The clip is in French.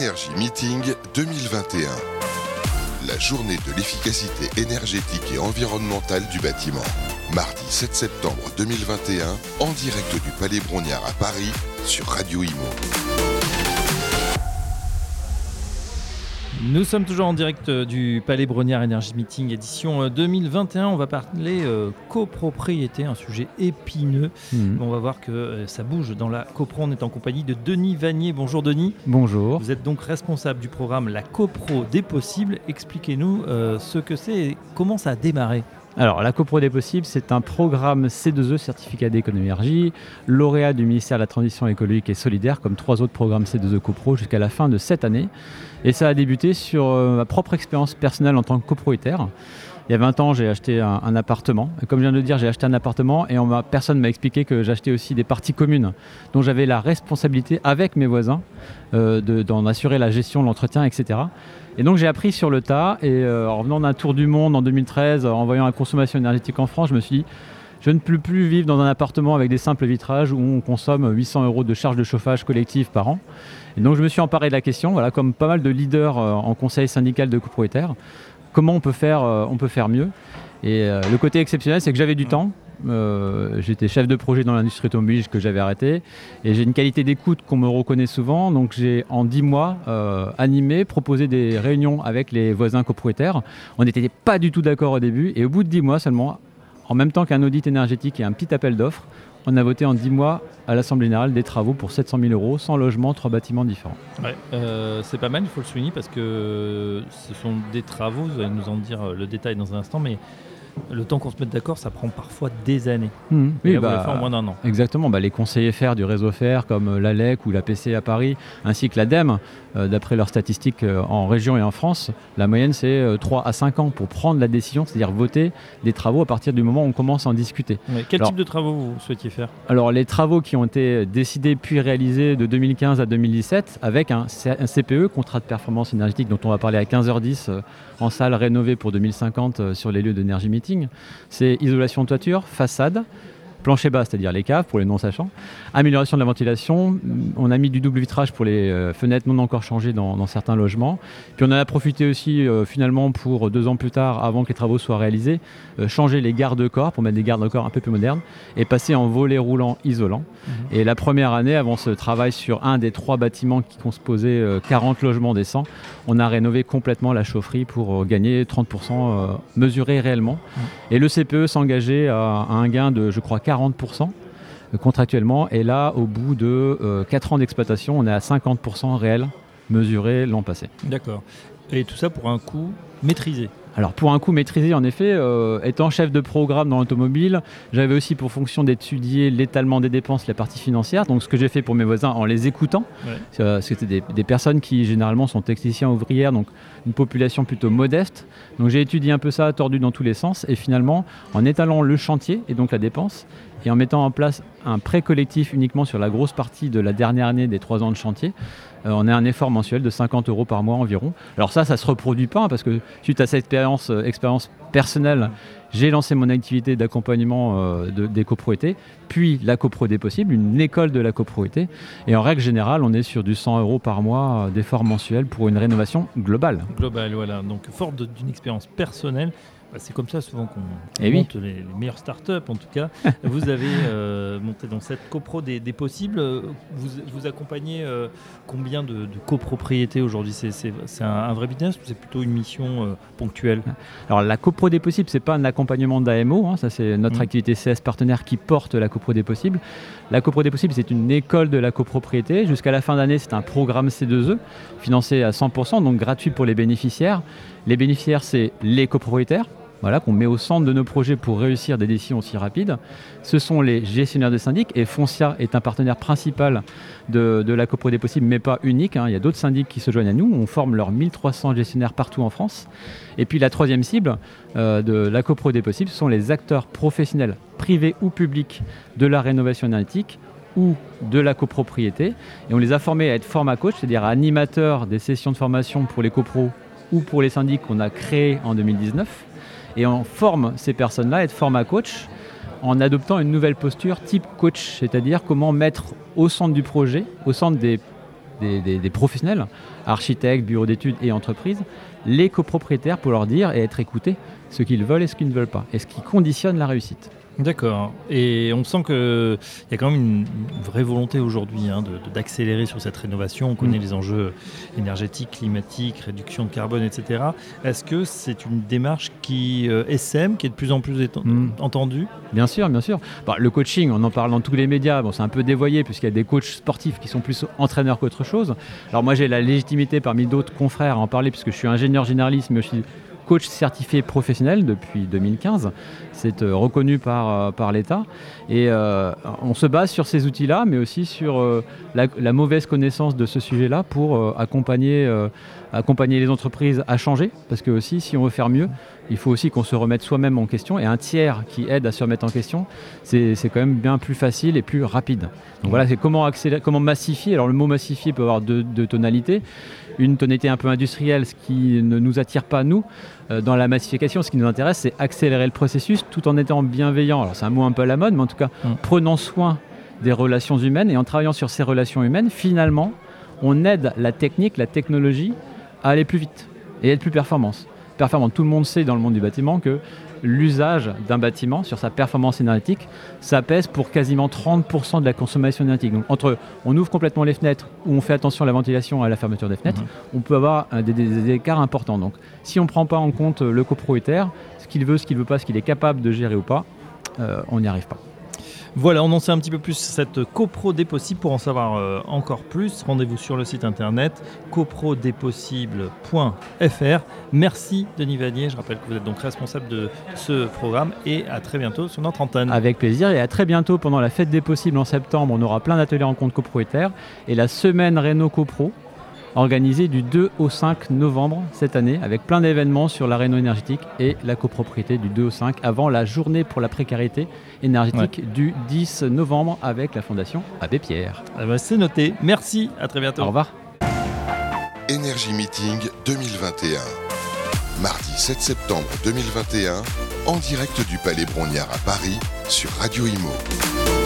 Energy Meeting 2021. La journée de l'efficacité énergétique et environnementale du bâtiment. Mardi 7 septembre 2021, en direct du Palais Brongniart à Paris, sur Radio Imo. Nous sommes toujours en direct du Palais Brongniart Energy Meeting édition 2021. On va parler copropriété, un sujet épineux. On va voir que ça bouge dans la copro. On est en compagnie de Denis Vanier. Bonjour Denis. Bonjour. Vous êtes donc responsable du programme La Copro des Possibles. Expliquez-nous ce que c'est et comment ça a démarré. Alors, la Copro des Possibles, c'est un programme C2E, certificat d'économie énergie, lauréat du ministère de la Transition écologique et solidaire, comme 3 autres programmes C2E Copro jusqu'à la fin de cette année. Et ça a débuté sur ma propre expérience personnelle en tant que copropriétaire. Il y a 20 ans, j'ai acheté un appartement. Et comme je viens de le dire, j'ai acheté un appartement et personne ne m'a expliqué que j'achetais aussi des parties communes dont j'avais la responsabilité avec mes voisins d'en assurer la gestion, l'entretien, etc. Et donc j'ai appris sur le tas et en revenant d'un tour du monde en 2013, en voyant la consommation énergétique en France, je me suis dit je ne peux plus vivre dans un appartement avec des simples vitrages où on consomme 800 € de charges de chauffage collective par an. Et donc je me suis emparé de la question, voilà, comme pas mal de leaders en conseil syndical de copropriétaires, comment on peut faire mieux. Et le côté exceptionnel, c'est que j'avais du temps. J'étais chef de projet dans l'industrie automobile que j'avais arrêté et j'ai une qualité d'écoute qu'on me reconnaît souvent, donc j'ai en 10 mois animé, proposé des réunions avec les voisins copropriétaires. On n'était pas du tout d'accord au début et au bout de 10 mois seulement, en même temps qu'un audit énergétique et un petit appel d'offres, on a voté en 10 mois à l'Assemblée Générale des travaux pour 700 000 €, 100 logements, 3 bâtiments différents. Ouais, c'est pas mal, il faut le souligner parce que ce sont des travaux, vous allez nous en dire le détail dans un instant, mais le temps qu'on se mette d'accord, ça prend parfois des années. Oui, là, vous l'avez fait en moins d'1 an. Exactement. Les conseillers FER du réseau FER, comme l'ALEC ou la PC à Paris, ainsi que l'ADEME, d'après leurs statistiques en région et en France, la moyenne c'est 3 à 5 ans pour prendre la décision, c'est-à-dire voter des travaux à partir du moment où on commence à en discuter. Mais quel type de travaux vous souhaitiez faire ? Alors les travaux qui ont été décidés puis réalisés de 2015 à 2017 avec un CPE, contrat de performance énergétique, dont on va parler à 15h10 en salle rénovée pour 2050 sur les lieux d'Energy Meeting. C'est isolation de toiture, façade, plancher bas, c'est-à-dire les caves pour les non-sachants, amélioration de la ventilation, on a mis du double vitrage pour les fenêtres non encore changées dans certains logements. Puis on en a profité aussi finalement pour 2 ans plus tard, avant que les travaux soient réalisés, changer les garde-corps pour mettre des garde-corps un peu plus modernes et passer en volet roulant isolant. Et la première année, avant ce travail sur un des 3 bâtiments qui composaient 40 logements décents, on a rénové complètement la chaufferie pour gagner 30% mesuré réellement. Et le CPE s'engageait à un gain de, je crois, 40% contractuellement. Et là, au bout de 4 ans d'exploitation, on est à 50% réel mesuré l'an passé. D'accord. Et tout ça pour un coût maîtrisé. Alors pour un coût maîtrisé, en effet, étant chef de programme dans l'automobile, j'avais aussi pour fonction d'étudier l'étalement des dépenses, la partie financière. Donc ce que j'ai fait pour mes voisins en les écoutant, c'était des personnes qui généralement sont techniciens ouvrières, donc une population plutôt modeste. Donc j'ai étudié un peu ça, tordu dans tous les sens, et finalement en étalant le chantier et donc la dépense, et en mettant en place un prêt collectif uniquement sur la grosse partie de la dernière année des 3 ans de chantier, on a un effort mensuel de 50 € par mois environ. Alors ça ne se reproduit pas, parce que suite à cette expérience personnelle, j'ai lancé mon activité d'accompagnement des copropriétés, puis la Copro des Possibles, une école de la copropriété. Et en règle générale, on est sur du 100 € par mois d'effort mensuel pour une rénovation globale. Globale, voilà. Donc fort d'une expérience personnelle. C'est comme ça souvent qu'on monte monte les meilleures startups, en tout cas. Vous avez monté dans cette copro des possibles. Vous accompagnez combien de copropriétés aujourd'hui ? C'est un vrai business ou c'est plutôt une mission ponctuelle ? Alors la copro des possibles, c'est pas un accompagnement d'AMO, ça c'est notre activité CS partenaire qui porte la copro des possibles. La copro des possibles, c'est une école de la copropriété. Jusqu'à la fin d'année, c'est un programme C2E financé à 100%, donc gratuit pour les bénéficiaires. Les bénéficiaires, c'est les copropriétaires. Voilà, qu'on met au centre de nos projets pour réussir des décisions aussi rapides. Ce sont les gestionnaires de syndics, et Foncia est un partenaire principal de la Copro des Possibles, mais pas unique. Il y a d'autres syndics qui se joignent à nous. On forme leurs 1300 gestionnaires partout en France. Et puis la troisième cible de la Copro des Possibles, ce sont les acteurs professionnels, privés ou publics, de la rénovation énergétique ou de la copropriété. Et on les a formés à être format coach, c'est-à-dire animateurs des sessions de formation pour les copros ou pour les syndics qu'on a créés en 2019. Et on forme ces personnes-là à être format coach en adoptant une nouvelle posture type coach, c'est-à-dire comment mettre au centre du projet, au centre des des professionnels, architectes, bureaux d'études et entreprises, les copropriétaires pour leur dire et être écoutés ce qu'ils veulent et ce qu'ils ne veulent pas, et ce qui conditionne la réussite. D'accord. Et on sent qu'il y a quand même une vraie volonté aujourd'hui d'accélérer sur cette rénovation. On connaît les enjeux énergétiques, climatiques, réduction de carbone, etc. Est-ce que c'est une démarche qui SM, qui est de plus en plus entendue ? Bien sûr, bien sûr. Le coaching, on en parle dans tous les médias. C'est un peu dévoyé puisqu'il y a des coachs sportifs qui sont plus entraîneurs qu'autre chose. Alors moi, j'ai la légitimité parmi d'autres confrères à en parler puisque je suis ingénieur généraliste, mais aussi coach certifié professionnel depuis 2015. C'est reconnu par l'État. Et on se base sur ces outils-là, mais aussi sur la mauvaise connaissance de ce sujet-là pour accompagner les entreprises à changer. Parce que aussi, si on veut faire mieux, il faut aussi qu'on se remette soi-même en question. Et un tiers qui aide à se remettre en question, c'est quand même bien plus facile et plus rapide. Donc voilà, c'est comment massifier. Alors le mot massifier peut avoir deux tonalités. Une tonalité un peu industrielle, ce qui ne nous attire pas, nous. Dans la massification, ce qui nous intéresse, c'est accélérer le processus tout en étant bienveillant. Alors c'est un mot un peu à la mode, mais en tout cas, prenant soin des relations humaines et en travaillant sur ces relations humaines, finalement, on aide la technique, la technologie à aller plus vite et être plus performant. Tout le monde sait dans le monde du bâtiment que l'usage d'un bâtiment sur sa performance énergétique, ça pèse pour quasiment 30% de la consommation énergétique. Donc entre on ouvre complètement les fenêtres ou on fait attention à la ventilation et à la fermeture des fenêtres, on peut avoir des écarts importants. Donc si on ne prend pas en compte le copropriétaire, ce qu'il veut, ce qu'il ne veut pas, ce qu'il est capable de gérer ou pas, on n'y arrive pas. Voilà, on en sait un petit peu plus cette copro des possibles. Pour en savoir encore plus, rendez-vous sur le site internet coprodespossibles.fr. Merci Denis Vanier, je rappelle que vous êtes donc responsable de ce programme et à très bientôt sur notre antenne. Avec plaisir et à très bientôt pendant la fête des possibles en septembre. On aura plein d'ateliers rencontres copropriétaires et la semaine Réno Copro organisée du 2 au 5 novembre cette année avec plein d'événements sur la réno énergétique et la copropriété du 2 au 5 avant la journée pour la précarité énergétique du 10 novembre avec la Fondation Abbé Pierre. C'est noté. Merci, à très bientôt. Au revoir. Energy Meeting 2021. Mardi 7 septembre 2021, en direct du Palais Brongniart à Paris sur Radio Imo.